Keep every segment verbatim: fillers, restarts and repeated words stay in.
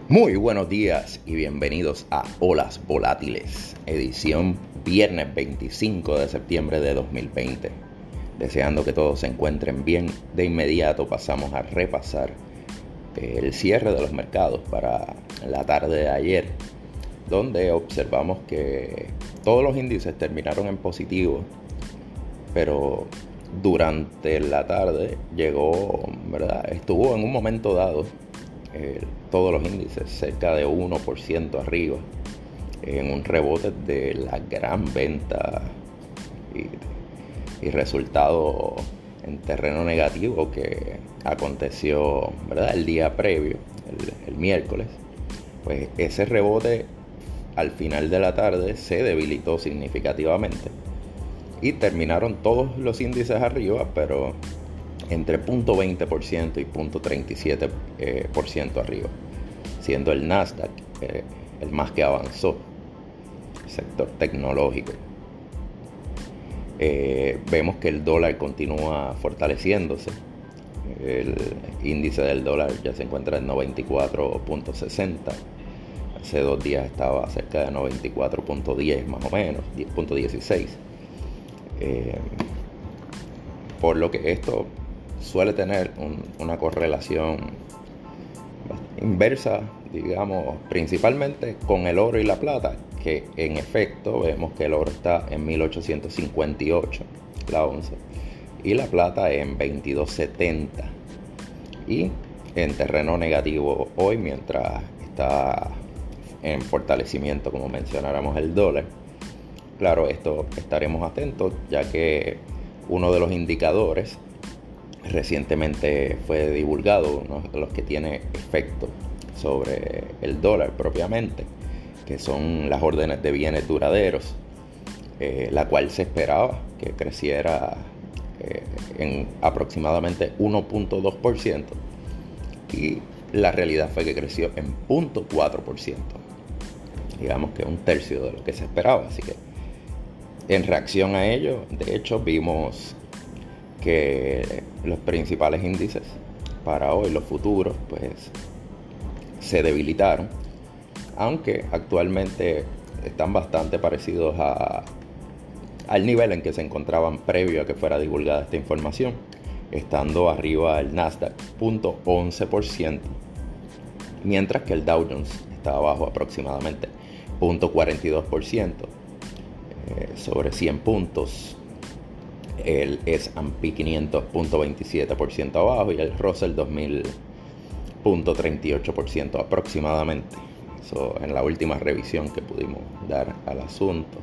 Muy buenos días y bienvenidos a Olas Volátiles, edición viernes veinticinco de septiembre de dos mil veinte. Deseando que todos se encuentren bien, de inmediato pasamos a repasar el cierre de los mercados para la tarde de ayer, donde observamos que todos los índices terminaron en positivo, pero durante la tarde llegó, ¿verdad? Estuvo en un momento dado eh, todos los índices cerca de uno por ciento arriba, en un rebote de la gran venta y, y resultado en terreno negativo que aconteció, ¿verdad?, el día previo, el, el miércoles. Pues ese rebote al final de la tarde se debilitó significativamente y terminaron todos los índices arriba, pero entre cero punto veinte por ciento y cero punto treinta y siete por ciento arriba, siendo el Nasdaq eh, el más que avanzó, sector tecnológico. Eh, vemos que el dólar continúa fortaleciéndose. El índice del dólar ya se encuentra en noventa y cuatro punto sesenta. Hace dos días estaba cerca de noventa y cuatro punto diez más o menos, diez punto dieciséis. Eh, por lo que esto suele tener un, una correlación inversa, digamos, principalmente con el oro y la plata, que en efecto vemos que el oro está en mil ochocientos cincuenta y ocho la onza y la plata en veintidós setenta, y en terreno negativo hoy, mientras está en fortalecimiento, como mencionáramos, el dólar. Claro, esto estaremos atentos, ya que uno de los indicadores recientemente fue divulgado, uno de los que tiene efecto sobre el dólar propiamente, que son las órdenes de bienes duraderos, eh, la cual se esperaba que creciera eh, en aproximadamente uno punto dos por ciento, y la realidad fue que creció en cero punto cuatro por ciento, digamos que un tercio de lo que se esperaba. Así que en reacción a ello, de hecho, vimos que los principales índices para hoy, los futuros, pues se debilitaron, aunque actualmente están bastante parecidos a, al nivel en que se encontraban previo a que fuera divulgada esta información, estando arriba el Nasdaq cero punto once por ciento, mientras que el Dow Jones está abajo aproximadamente cero punto cuarenta y dos por ciento, eh, sobre cien puntos. El S and P quinientos cero punto veintisiete por ciento abajo y el Russell dos mil cero punto treinta y ocho por ciento aproximadamente. Eso en la última revisión que pudimos dar al asunto.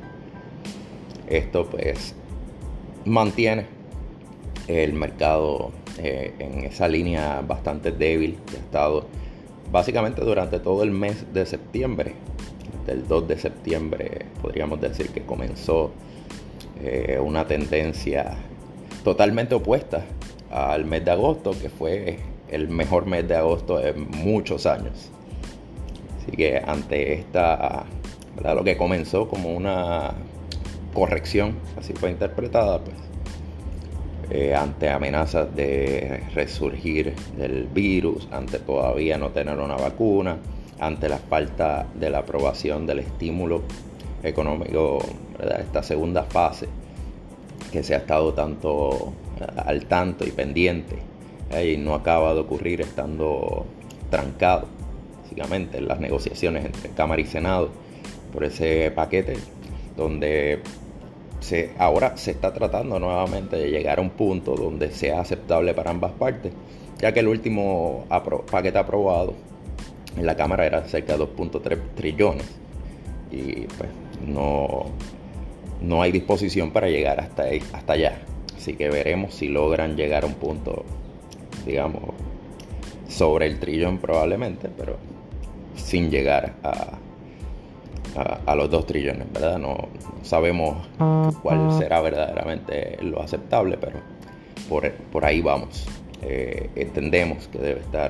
Esto pues mantiene el mercado eh, en esa línea bastante débil que ha estado básicamente durante todo el mes de septiembre. Desde el dos de septiembre podríamos decir que comenzó eh, una tendencia totalmente opuesta al mes de agosto, que fue el mejor mes de agosto en muchos años. Así que ante esta, ¿verdad?, lo que comenzó como una corrección, así fue interpretada, pues eh, ante amenazas de resurgir del virus, ante todavía no tener una vacuna, ante la falta de la aprobación del estímulo económico, ¿verdad?, esta segunda fase que se ha estado tanto al tanto y pendiente, eh, y no acaba de ocurrir, estando trancado básicamente en las negociaciones entre Cámara y Senado por ese paquete, donde se, ahora se está tratando nuevamente de llegar a un punto donde sea aceptable para ambas partes, ya que el último apro- paquete aprobado en la Cámara era cerca de dos punto tres trillones y pues no, no hay disposición para llegar hasta, ahí, hasta allá. Así que veremos si logran llegar a un punto, digamos, sobre el trillón probablemente, pero sin llegar a, a, a los dos trillones, ¿verdad? No, no sabemos cuál será verdaderamente lo aceptable, pero por, por ahí vamos. Eh, entendemos que debe estar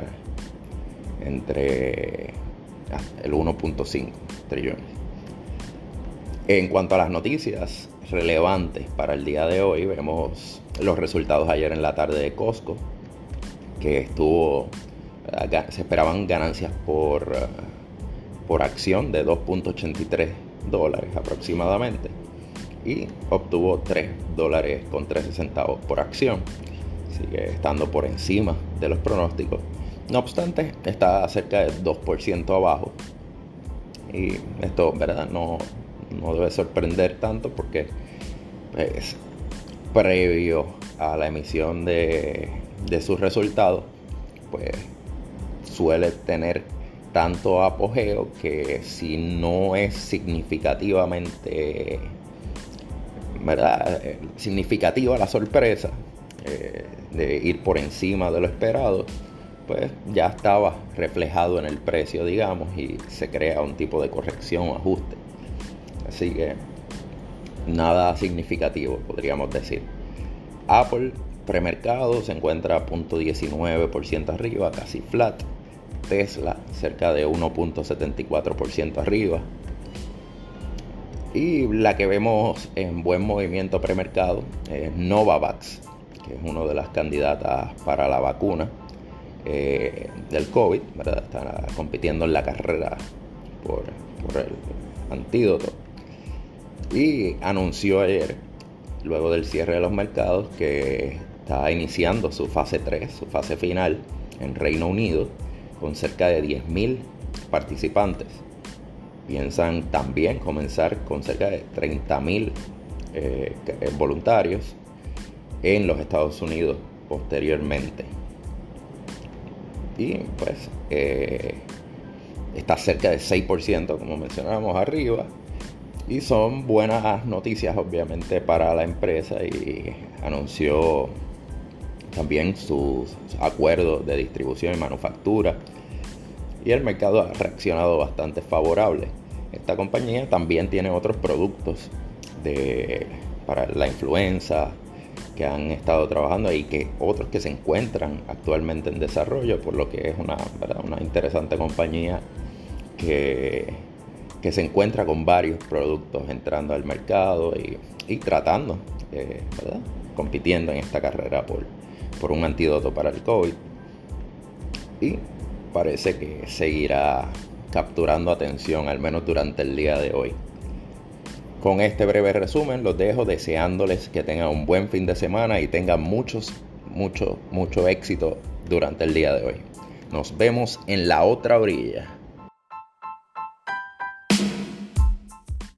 entre el uno punto cinco trillones. En cuanto a las noticias relevantes para el día de hoy, vemos los resultados ayer en la tarde de Costco, que estuvo Se esperaban ganancias por, por acción de dos punto ochenta y tres dólares aproximadamente, y obtuvo tres dólares con trece centavos por acción. Sigue estando por encima de los pronósticos. No obstante, está cerca del dos por ciento abajo. Y esto, ¿verdad? No, no debe sorprender tanto porque, pues, previo a la emisión de, de sus resultados, pues suele tener tanto apogeo que si no es significativamente, ¿verdad? significativa la sorpresa eh, de ir por encima de lo esperado, pues ya estaba reflejado en el precio, digamos, y se crea un tipo de corrección o ajuste. Así que nada significativo, podríamos decir. Apple premercado se encuentra a cero punto diecinueve por ciento arriba, casi flat. Tesla cerca de uno punto setenta y cuatro por ciento arriba. Y la que vemos en buen movimiento premercado es Novavax, que es una de las candidatas para la vacuna eh, del COVID, ¿verdad? Está compitiendo en la carrera por, por el antídoto. Y anunció ayer, luego del cierre de los mercados, que está iniciando su fase tres, su fase final en Reino Unido, con cerca de diez mil participantes. Piensan también comenzar con cerca de treinta mil eh, voluntarios en los Estados Unidos posteriormente. Y pues eh, está cerca de seis por ciento, como mencionábamos arriba. Y son buenas noticias, obviamente, para la empresa, y anunció también sus acuerdos de distribución y manufactura, y el mercado ha reaccionado bastante favorable. Esta compañía también tiene otros productos de, para la influenza que han estado trabajando, y que otros que se encuentran actualmente en desarrollo, por lo que es una, ¿verdad? una interesante compañía que, que se encuentra con varios productos entrando al mercado y, y tratando, eh, ¿verdad? compitiendo en esta carrera por, por un antídoto para el COVID, y parece que seguirá capturando atención, al menos durante el día de hoy. Con este breve resumen los dejo, deseándoles que tengan un buen fin de semana y tengan muchos, mucho, mucho éxito durante el día de hoy. Nos vemos en la otra orilla.